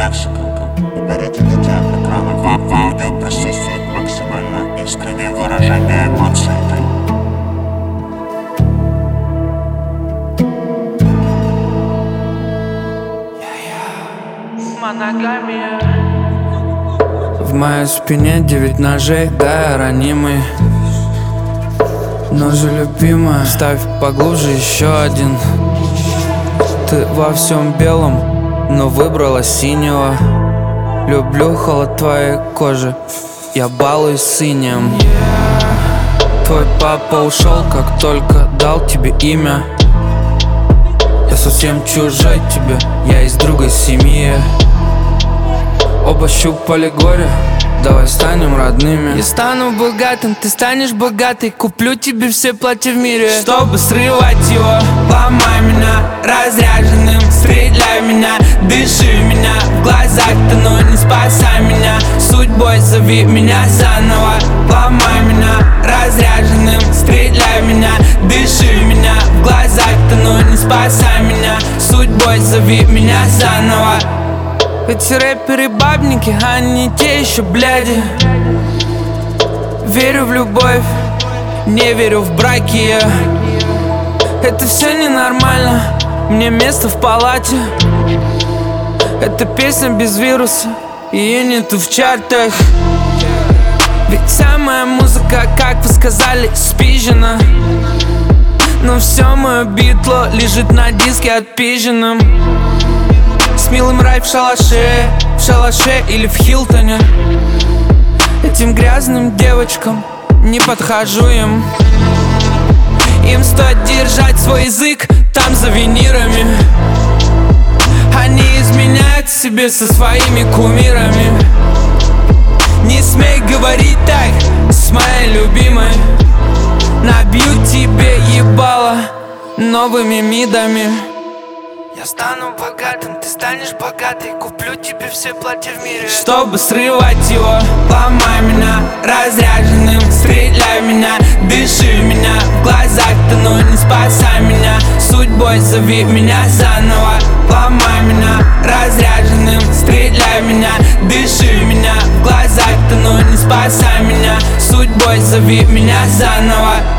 дальше. Уберите детей от экрана. В аудио присутствует максимально искреннее выражение эмоций. Моногамия. В моей спине 9 ножей, да, я ранимый. Но же любимая, ставь поглубже еще один. Ты во всем белом, но выбрала синего. Люблю холод твоей кожи, я балуюсь синим. Твой папа ушел, как только дал тебе имя. Я совсем чужой тебе, я из другой семьи. Оба щупали горе, давай станем родными. Я стану богатым, ты станешь богатой. Куплю тебе все платья в мире, чтобы срывать его. Ломай меня разряженным, стреляй в меня, дыши в меня. В глазах тону, не спасай меня. Судьбой зови меня заново. Ломай меня разряженным, стреляй в меня, дыши в меня. В глазах тону, не спасай меня. Судьбой зови меня заново. Эти рэперы бабники, они не те еще бляди. Верю в любовь, не верю в браки. Это все ненормально, мне место в палате. Это песня без вируса, ее нету в чартах. Ведь вся моя музыка, как вы сказали, спизжена. Но все мое битло лежит на диске отпизженном. С милым рай в шалаше или в Хилтоне. Этим грязным девочкам не подхожу им. Им стоит держать свой язык там за винирами. Они изменяют себе со своими кумирами. Не смей говорить так с моей любимой. Набью тебе ебало новыми мидами. Я стану богатым, ты станешь богатой. Куплю тебе все платья в мире, чтобы срывать его. Ломай меня разряженным, стреляй в меня, дыши в меня. В глазах тону, не спасай меня. Судьбой зови меня заново. Ломай меня разряженным, стреляй в меня, дыши в меня. В глазах тону, не спасай меня. Судьбой зови меня заново.